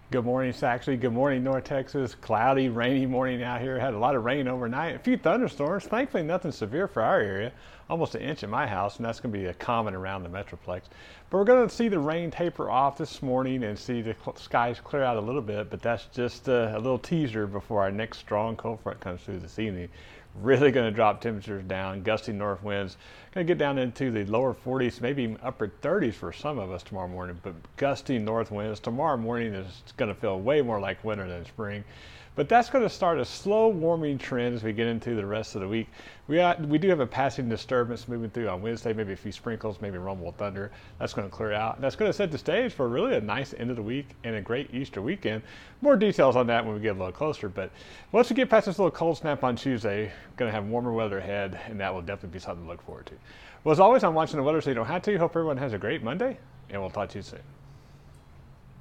Good morning, Saxony. Good morning, North Texas. Cloudy, rainy morning out here. Had a lot of rain overnight. A few thunderstorms. Thankfully, nothing severe for our area. Almost an inch at my house, and that's going to be a common around the Metroplex. But we're going to see the rain taper off this morning and see the skies clear out a little bit. But that's just a little teaser before our next strong cold front comes through this evening. Really going to drop temperatures down. Gusty north winds. Going to get down into the lower 40s, maybe even upper 30s for some of us tomorrow morning. But gusty north winds. Tomorrow morning is going to feel way more like winter than spring. But that's going to start a slow warming trend as we get into the rest of the week. We do have a passing disturbance moving through on Wednesday, maybe a few sprinkles, maybe rumble thunder. That's going to clear out. And that's going to set the stage for really a nice end of the week and a great Easter weekend. More details on that when we get a little closer. But once we get past this little cold snap on Tuesday, going to have warmer weather ahead, and that will definitely be something to look forward to. Well, as always, I'm watching the weather so you don't have to. Hope everyone has a great Monday, and we'll talk to you soon.